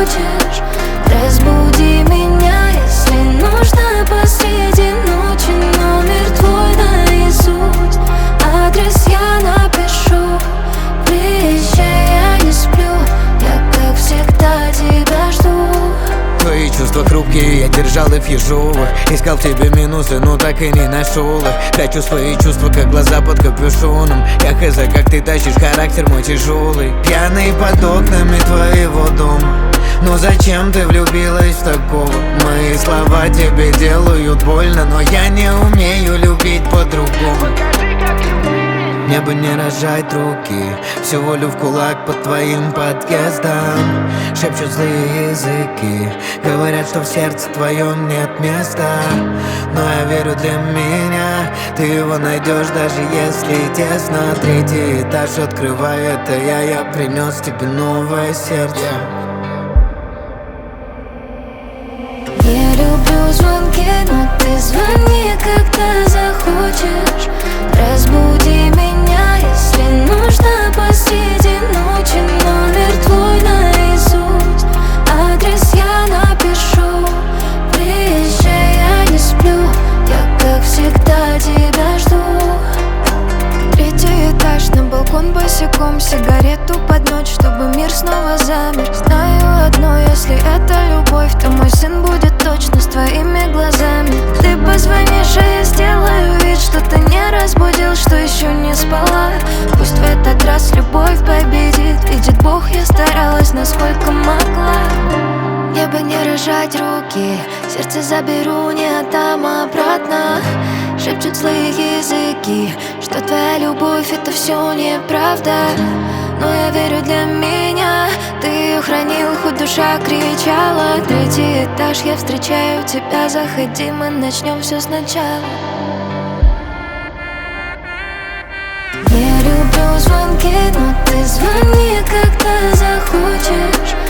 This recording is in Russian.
захочешь. Разбуди меня, если нужно посреди ночи. Номер твой наизусть, адрес я напишу. Приезжай, я не сплю, я как всегда тебя жду. Твои чувства хрупкие, я держал их в ежовых. Искал в тебе минусы, но так и не нашел их. Прячу свои чувства, как глаза под капюшоном. Я хз, как ты тащишь характер мой тяжелый. Пьяный под окнами твоего дома. Ну зачем ты влюбилась в такого? Мои слова тебе делают больно, но я не умею любить по-другому. Мне бы не разжать руки, всю волю в кулак под твоим подъездом. Шепчут злые языки, говорят, что в сердце твоем нет места. Но я верю, для меня ты его найдешь, даже если тесно. Третий этаж открываю, это я принес тебе новое сердце. Я люблю звонки, но ты звони, когда захочешь. Разбуди меня, если нужно посреди ночи. Номер твой наизусть, адрес я напишу. Приезжай, я не сплю, я как всегда тебя жду. Третий этаж, на балкон босиком, сигарету под ночь, чтобы мир снова замер. Знаю одно, если это любовь, то мой сын будет точно с твоими глазами. Ты позвонишь, а я сделаю вид, что ты не разбудил, что еще не спала. Пусть в этот раз любовь победит, видит Бог, я старалась, насколько могла. Мне бы не разжать руки, сердце заберу, не отдам обратно. Шепчут злые языки, что твоя любовь это все неправда. Но я верю, для меня ты ее хранил, хоть душа кричала. Третий этаж, я встречаю тебя, заходи, мы начнем все сначала. Я люблю звонки, но ты звони, когда захочешь.